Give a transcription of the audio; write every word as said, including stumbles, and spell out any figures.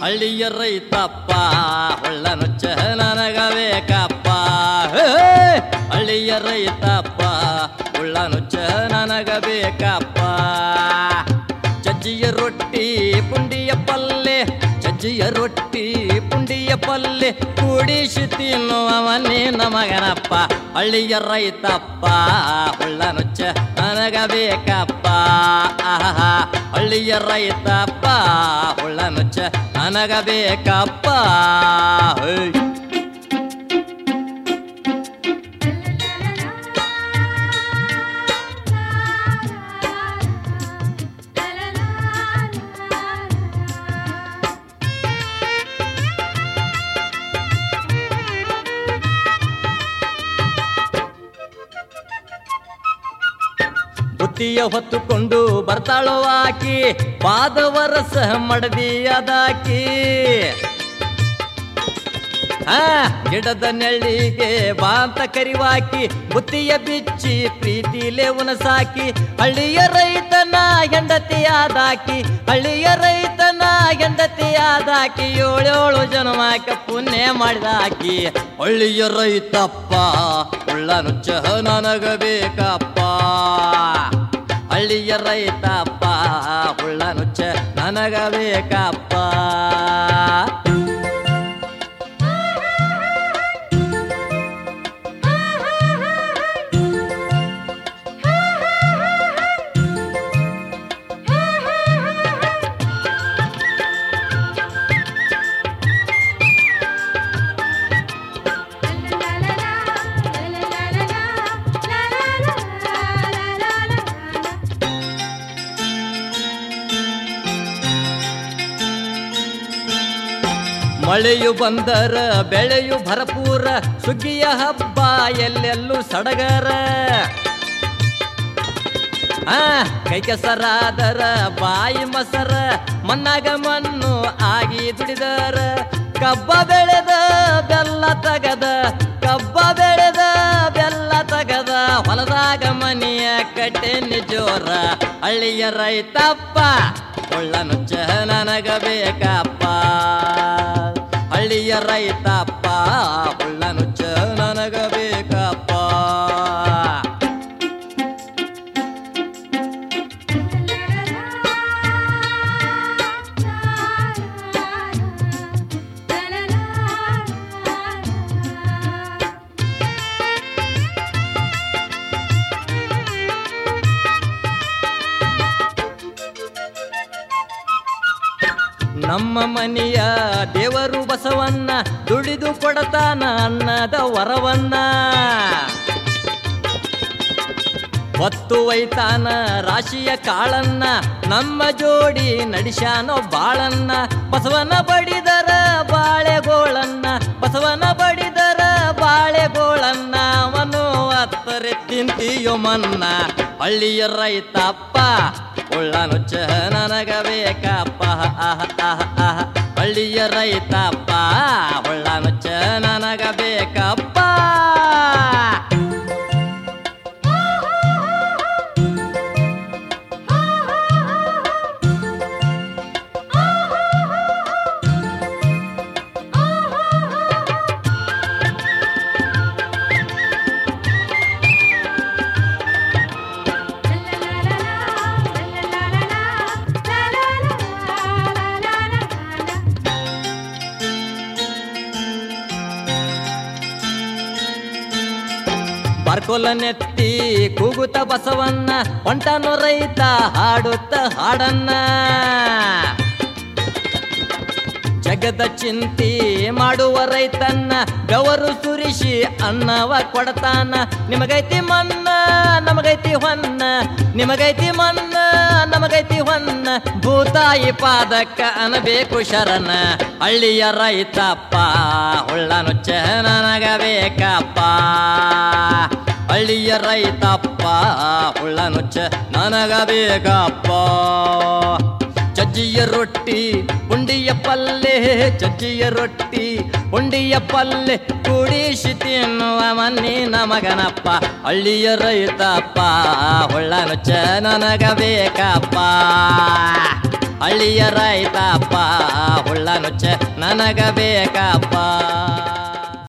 ಹಳ್ಳಿಯ ರೈತಪ್ಪ ಹೊಳ್ಳ ನುಚ್ಚ ನನಗ ಬೇಕಪ್ಪ. ಹಳ್ಳಿಯ ರೈತಪ್ಪ ಹೊಳ್ಳ ನುಚ್ಚ ನನಗ ಬೇಕಪ್ಪ. ಚಜ್ಜಿಯ ರೊಟ್ಟಿ ಪುಂಡಿಯ ಪಲ್ಲೆ, ಚಜ್ಜಿಯ ರೊಟ್ಟಿ ಪುಂಡಿಯ ಪಲ್ಲೆ ಕೂಡಿಸಿ ತಿನ್ನುವವನೇ ನಮಗನಪ್ಪ. ಹಳ್ಳಿಯ ರೈತಪ್ಪ ಹೊಳ್ಳ ನುಚ್ಚ ನನಗ ಬೇಕಪ್ಪ. ಆಹಾ ಹಳ್ಳಿಯ ರೈತಪ್ಪ ಹೊಳ್ಳ ನುಚ್ಚ ನನಗ ಬೇಕಪ್ಪ. ಬುತ್ತಿಯ ಹೊತ್ತುಕೊಂಡು ಬರ್ತಾಳೋ ಆಕಿ, ಪಾದವರಸ ಮಡದಿಯದಾಕಿ. ಆ ಗಿಡದ ನೆಳ್ಳಿಗೆ ಬಾಂತ ಕರಿವಾಕಿ, ಬುತ್ತಿಯ ಬಿಚ್ಚಿ ಪ್ರೀತಿಲೇ ಉನಸಾಕಿ. ಹಳ್ಳಿಯ ರೈತನ ಹೆಂಡತಿಯಾದಾಕಿ, ಹಳ್ಳಿಯ ರೈತನ ಹೆಂಡತಿಯಾದಾಕಿ. ಏಳೇಳು ಜನ್ಮಕ್ಕೆ ಪುಣ್ಯ ಮಾಡಿದಾಕಿ. ಹಳ್ಳಿಯ ರೈತಪ್ಪ ಹೊಳ್ಳ ನುಚ್ಚ ನನಗ ಬೇಕಪ್ಪ. ಹಳ್ಳಿಯ ರೈತಪ್ಪ ಹೊಳ್ಳ ನುಚ್ಚ ನನಗ ಬೇಕಪ್ಪ. ಮಳೆಯು ಬಂದರ ಬೆಳೆಯು ಭರಪೂರ, ಸುಗ್ಗಿಯ ಹಬ್ಬ ಎಲ್ಲೆಲ್ಲೂ ಸಡಗರ. ಆ ಕೈ ಕೆಸರಾದರ ಬಾಯಿ ಮಸರ, ಮಣ್ಣಾಗ ಮಣ್ಣು ಆಗಿ ದುಡಿದರ. ಕಬ್ಬ ಬೆಳೆದ ಬೆಲ್ಲ ತಗದ, ಕಬ್ಬ ಬೆಳೆದ ಬೆಲ್ಲ ತಗದ, ಹೊಲದಾಗ ಮನೆಯ ಕಟ್ಟೆ ನಿಜೋರ. ಹಳ್ಳಿಯ ರೈತಪ್ಪ ಹೊಳ್ಳ ನುಚ್ಚ ನನಗ ಬೇಕಪ್ಪ. ಹಳ್ಳಿಯ ರೈತಪ್ಪ ಹೊಳ್ಳ ನುಚ್ಚ ನನಗ ಬೇಕಪ್ಪ. ನಮ್ಮ ಮನೆಯ ದೇವರು ಬಸವನ್ನ ದುಡಿದು ಕೊಡತಾನ ಅನ್ನದ ವರವನ್ನ. ಹೊತ್ತು ಒಯ್ತಾನ ರಾಶಿಯ ಕಾಳನ್ನ, ನಮ್ಮ ಜೋಡಿ ನಡಿಶಾನೋ ಬಾಳನ್ನ. ಬಸವನ ಬಡಿದರ ಬಾಳೆಗೋಳನ್ನ, ಬಸವನ ಬಡಿದರ ಬಾಳೆಗೋಳನ್ನ. ಅವನು ಹತ್ತರೆ ತಿಂತೀಯೋ ಮನ್ನ. ಹಳ್ಳಿಯ ರೈತಪ್ಪ ಹೊಳ್ಳ ನುಚ್ಚ ನನಗ ಬೇಕಪ್ಪ. ಹಳ್ಳಿಯ ರೈತಪ್ಪ ಹೊಳ್ಳ ನುಚ್ಚ ನನಗ ಬೇಕಪ್ಪ. ಬರ್ಕೊಲ ನೆತ್ತಿ ಕೂಗುತ್ತ ಬಸವನ್ನ, ಹೊಂಟನು ರೈತ ಹಾಡುತ್ತ ಹಾಡನ್ನ. ಜಗದ ಚಿಂತಿ ಮಾಡುವ ರೈತನ್ನ, ಬೆವರು ಸುರಿಸಿ ಅನ್ನವ ಕೊಡತಾನ. ನಿಮಗೈತಿ ಮನ್ನ ನಮಗೈತಿ ಹೊನ್ನ, ನಿಮಗೈತಿ ಮನ್ನ ನಮಗೈತಿ ಹೊನ್ನ. ಭೂತಾಯಿ ಪಾದಕ್ಕ ಅನಬೇಕು ಶರಣ. ಹಳ್ಳಿಯ ರೈತಪ್ಪ ಹೊಳ್ಳ ನುಚ್ಚ ನನಗ ಬೇಕಪ್ಪ. ಹಳ್ಳಿಯ ರೈತಪ್ಪ ಹೊಳ್ಳ ನುಚ್ಚ ನನಗ ಬೇಕಪ್ಪ. ಚಜ್ಜಿಯ ರೊಟ್ಟಿ ಪುಂಡಿಯ ಪಲ್ಲೆ, ಚಜ್ಜಿಯ ರೊಟ್ಟಿ ಪುಂಡಿಯ ಪಲ್ಲೆ ಕೂಡಿಸಿ ತಿನ್ನುವ ಮನ್ನಿ ನಮಗನಪ್ಪ. ಹಳ್ಳಿಯ ರೈತಪ್ಪ ಹೊಳ್ಳ ನುಚ್ಚ ನನಗ ಬೇಕಪ್ಪ. ಹಳ್ಳಿಯ ರೈತಪ್ಪ ಹುಳ್ಳ ನುಚ್ಚ ನನಗ ಬೇಕಪ್ಪ.